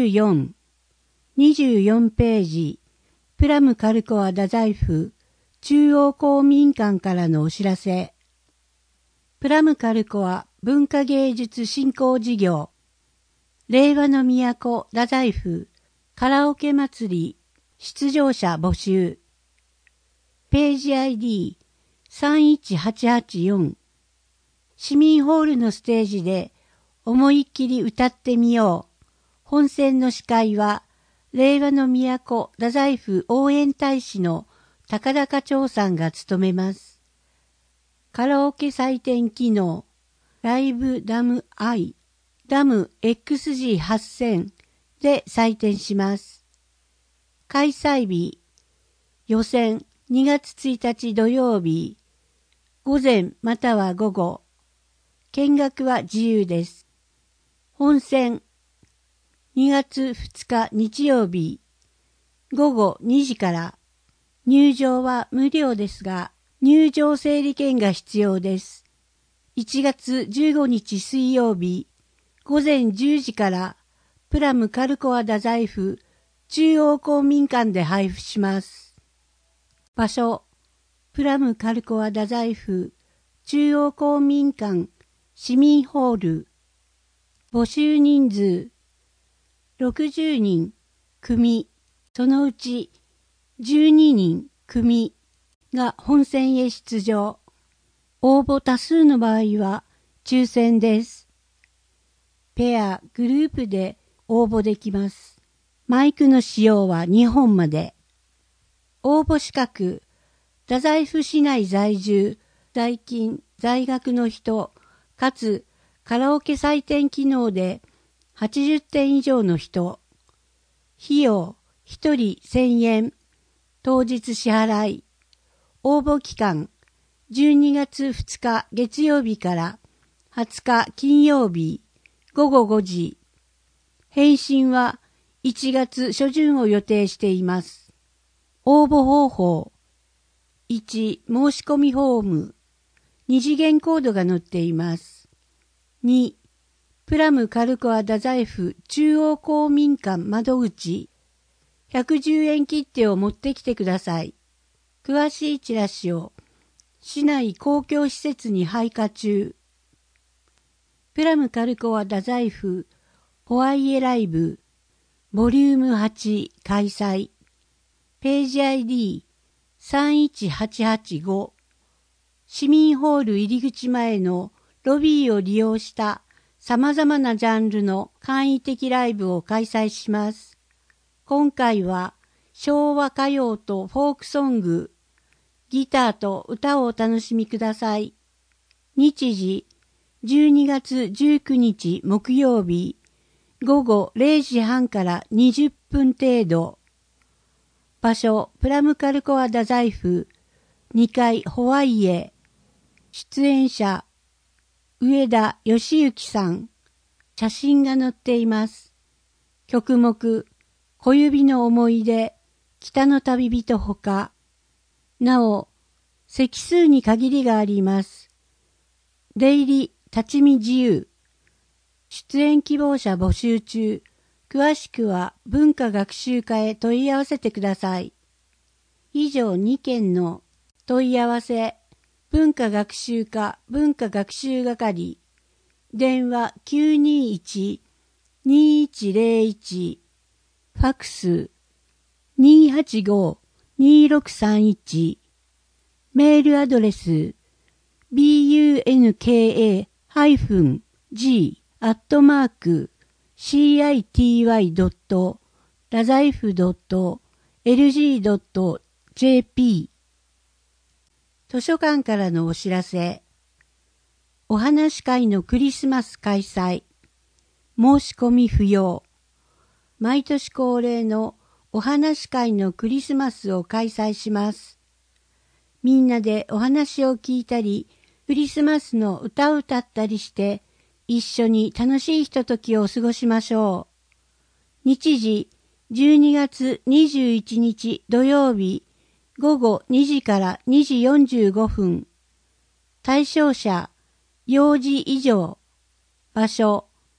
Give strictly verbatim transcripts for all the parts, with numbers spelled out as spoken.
うよん、にじゅうよんページ、プラムカルコア太宰府、中央公民館からのお知らせ。プラムカルコア文化芸術振興事業、令和の都太宰府、カラオケ祭り、出場者募集。ページ アイディーさんいちはちはちよん。市民ホールのステージで思いっきり歌ってみよう。本選の司会は、令和の都太宰府応援大使の高田課長さんが務めます。カラオケ採点機能、ライブダム I、ダム エックスジーはっせん で採点します。開催日、予選にがつついたち土曜日、午前または午後、見学は自由です。本選、にがつふつか日曜日、午後にじから、入場は無料ですが、入場整理券が必要です。いちがつじゅうごにち水曜日、午前じゅうじから、プラムカルコア太宰府中央公民館で配布します。場所、プラムカルコア太宰府中央公民館市民ホール。募集人数、ろくじゅうにん、組、そのうちじゅうににん、組が本選へ出場。応募多数の場合は抽選です。ペア、グループで応募できます。マイクの使用はにほんまで。応募資格、太宰府市内在住、在勤、在学の人、かつカラオケ採点機能ではちじゅってん以上の人。費用、ひとりせんえん。当日支払い。応募期間、じゅうにがつふつか月曜日からはつか金曜日、午後ごじ。返信はいちがつ初旬を予定しています。応募方法。いち、申し込みフォーム。に次元コードが載っています。に、プラムカルコア太宰府中央公民館窓口。ひゃくじゅうえん切手を持ってきてください。詳しいチラシを市内公共施設に配下中。プラムカルコア太宰府ホワイエライブボリュームはち開催。ページ アイディーさんいちはちはちご。市民ホール入り口前のロビーを利用した様々なジャンルの簡易的ライブを開催します。今回は昭和歌謡とフォークソング、ギターと歌をお楽しみください。日時、じゅうにがつじゅうくにち木曜日、午後れいじはんからにじゅっぷん程度。場所、プラムカルコア太宰府、にかいホワイエ。出演者、上田義行さん。写真が載っています。曲目、小指の思い出、北の旅人ほか。なお、席数に限りがあります。出入り、立ち見自由。出演希望者募集中。詳しくは文化学習課へ問い合わせてください。以上にけんの問い合わせ。文化学習課文化学習係。電話 きゅうにいち にいちぜろいち。ファックス にーはちご にーろくさんいち。メールアドレス ビーユーエヌケーエージー アットマーク シーアイティーワイ ドット 太宰府 ドット エルジー ドット ジェーピー 図書館からのお知らせ。お話会のクリスマス開催。申し込み不要。毎年恒例のお話会のクリスマスを開催します。みんなでお話を聞いたり、クリスマスの歌を歌ったりして、一緒に楽しいひとときを過ごしましょう。日時、じゅうにがつにじゅういちにち土曜日、午後にじからにじよんじゅうごふん。対象者、幼児以上。場所、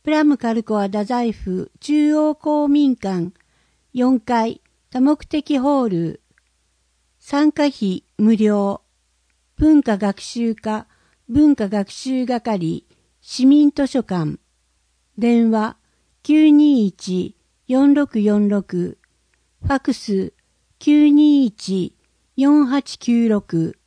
プラムカルコア太宰府中央公民館よんかい多目的ホール。参加費無料。文化学習課文化学習係市民図書館。電話 きゅうにいち よんろくよんろく。ファクス きゅうにいち よんはちきゅうろく。